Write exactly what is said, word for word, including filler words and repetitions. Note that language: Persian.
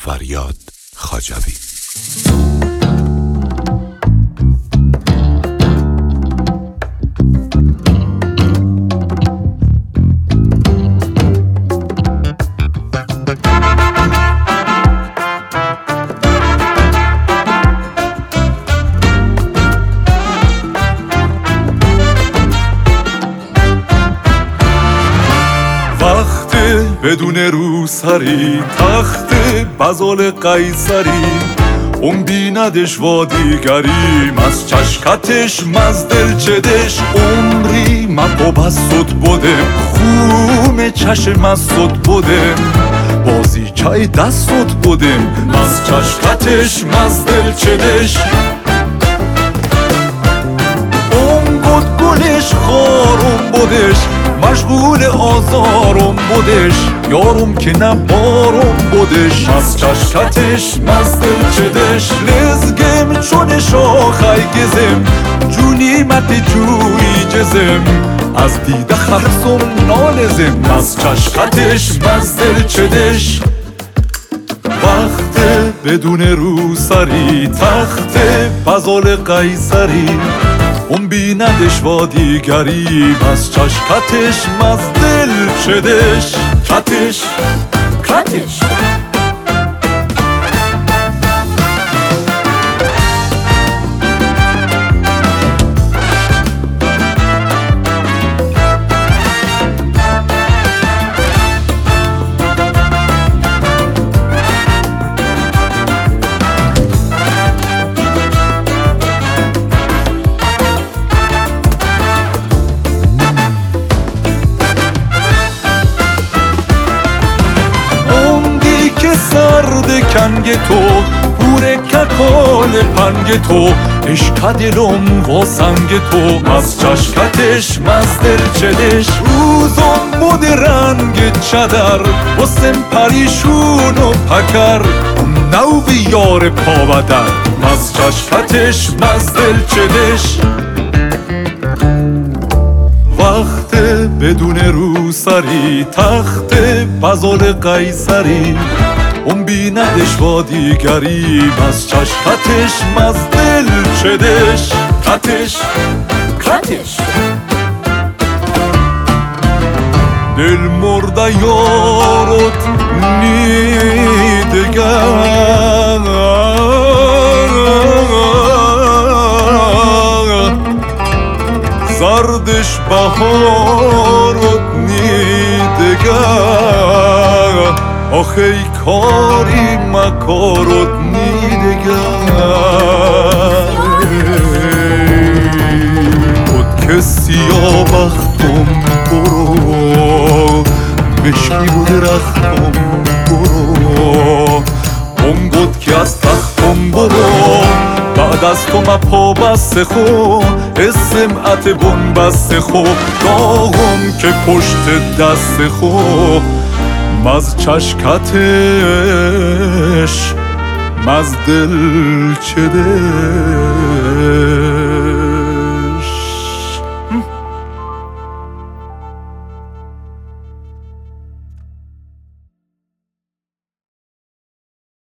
فریاد خواجوی. بدون روسری تخت بزال قیصری اون بیندش و دیگریم از چشکتش مز دلچدش عمری من با بسود بودم خون چشم از صد بودم بازی چای دستت بودم از چشکتش مز دلچدش اون گد گلش خارم بودش مشغول آزارم بودش یارم که نبارم بودش از چشکتش مز دلچدش لزگم چون شاخی گزم جونی مت جوی جزم از دیده خرسم نالزم از چشکتش مز دلچدش وقت بدون روسری تخت بزال قیصری اون بیندش و دیگری از چشکتش مز دلچدش کتش کتش کنگ تو پور ککال پنگ تو عشق دلم و سنگ تو از چشکتش مز دلچدش روزم بود رنگ چدر و سم پریشون و پکر نو بیار پاودر از چشکتش مز دلچدش وقت بدون روسری تخت بزال قیصری اون بیندش و دیگری از چشکتش مز دلچدش کتش کتش دل مرده یارت نیدگر زردش بهارت نیدگر آخه کاری مکارت نیدگر بود که سیاه بختم برو مشکی بود رختم برو اون بود که از تختم برو بعد از تو مپا بسته خو اسمعت بون بسته خو داغم که پشت دست خو مز چشکتش مز دلچدش